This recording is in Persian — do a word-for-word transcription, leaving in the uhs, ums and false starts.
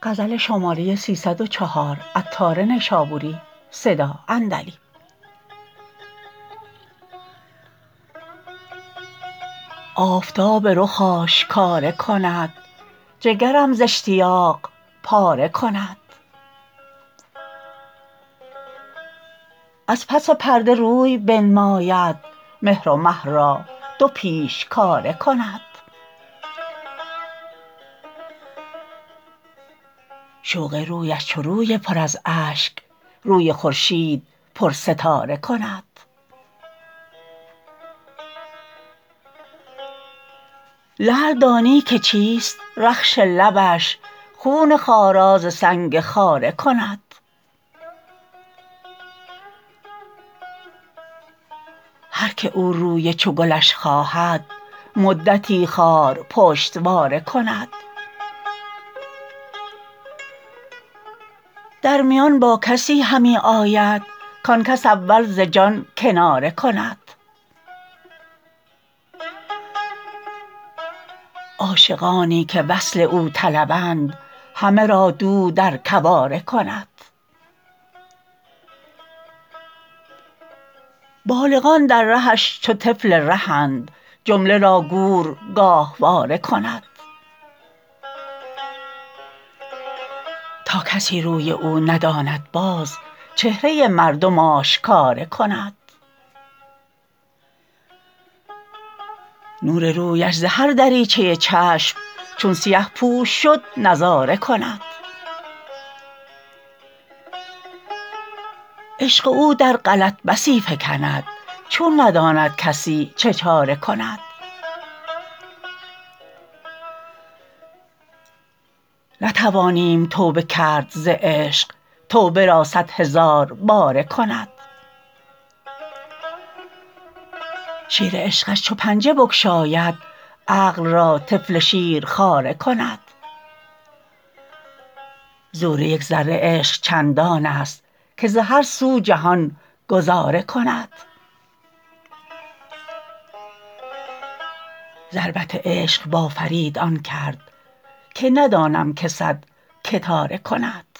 آفتاب رخ آشکاره کند جگرم ز اشتیاق پاره کند از پس پرده روی بنماید مهر و مه را دو پیشکاره کند شوق رویش چو روی پر از اشک روی خورشید پرستاره کند لعل دانی که چیست رخش لبش خون خارا ز سنگ خاره کند هر که او روی چو گلش خواهد مدتی خار پشتواره کند در میان با کسی همی آید کان کس اول ز جان کناره کند عاشقانی که وصل او طلبند همه را دود در کواره کند بالغان در رهش چو طفل رهند جمله را گور گاهواره کند تا کسی روی او نداند باز چهره مردم آشکاره کند نور رویش ز هر دریچه چشم چون سیه پوش شد نظاره کند عشق او در غلط بسی فکند چون نداند کسی چه چاره کند نتوانیم توبه کرد ز عشق توبه را صد هزار باره کند شیر عشقش چو پنجه بگشاید عقل را طفل شیرخواره کند زور یک ذره عشق چندان است که ز هر سو جهان گذاره کند ضربت عشق با فرید آن کرد که ندانم که صد کتاره کند